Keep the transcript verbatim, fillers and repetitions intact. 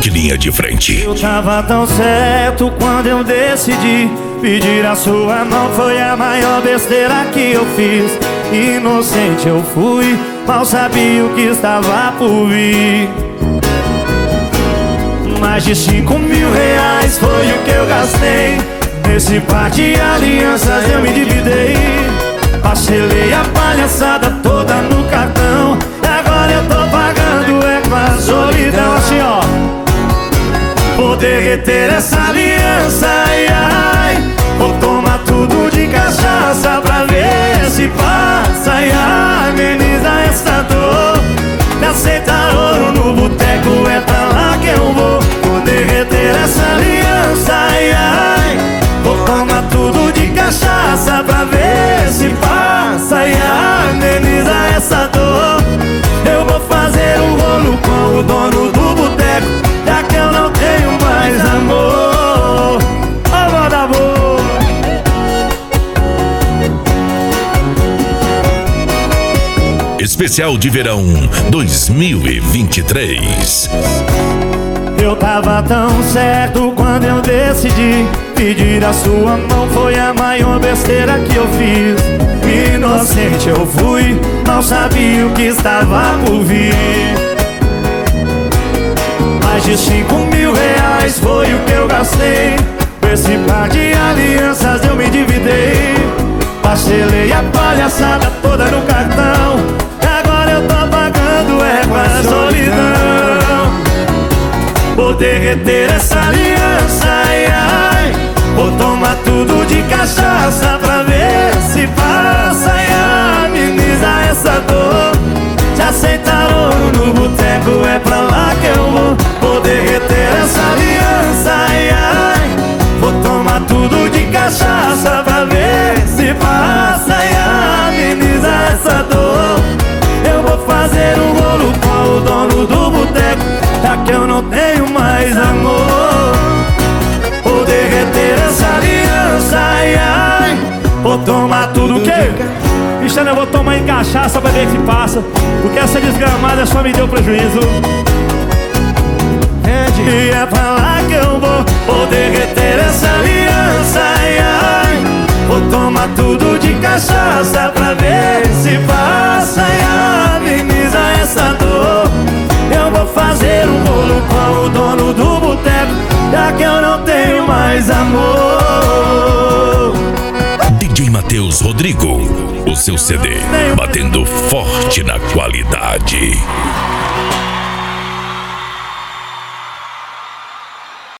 Rock Linha de Frente. Eu tava tão certo quando eu decidi pedir a sua mão. Foi a maior besteira que eu fiz. Inocente eu fui, mal sabia o que estava por vir. Mais de cinco mil reais foi o que eu gastei. Nesse par de alianças eu me endividei. Parcelei a palhaçada toda no cartão. E agora eu tô pagando é com a solidão. Assim ó, vou derreter essa aliança, ai, ai. Vou tomar tudo de cachaça pra ver se passa e ameniza essa dor. Me aceitar ouro no boteco, é pra lá que eu vou. Vou derreter essa aliança, ai, ai. Vou tomar tudo de cachaça pra ver se passa e ameniza essa dor. Eu vou fazer um rolo com o dono do boteco, já que eu não tenho mais amor. Ó, moda boa. Especial de Verão dois mil e vinte e três. Eu tava tão certo quando eu decidi pedir a sua mão. Foi a maior besteira que eu fiz. Inocente eu fui, não sabia o que estava por vir. Mais de cinco mil reais foi o que eu gastei. Esse par de alianças eu me endividei. Parcelei a palhaçada toda no cartão. E agora eu tô pagando é com a solidão. Vou derreter essa aliança, ai, ai. Vou tomar tudo de cachaça pra ver se passa e ameniza essa dor. Se aceitar ouro no boteco, é pra lá que eu vou. Vou derreter essa aliança, ai, ai. Vou tomar tudo de cachaça pra ver se passa e ameniza essa dor. Eu vou fazer um rolo com o dono do boteco, já que eu não tenho mais amor. Vou derreter essa aliança, ai, ai. Vou tomar tudo o quê? Cristiano, eu vou tomar em cachaça pra ver se passa, porque essa desgramada só me deu prejuízo. E é pra lá que eu vou. Vou derreter essa aliança, ai, ai. Vou tomar tudo de cachaça pra ver se passa e ameniza essa dor. Eu vou fazer um bolo com o dono do boteco, já que eu não tenho mais amor. D J Matheus Rodrigo, o seu C D batendo forte na qualidade.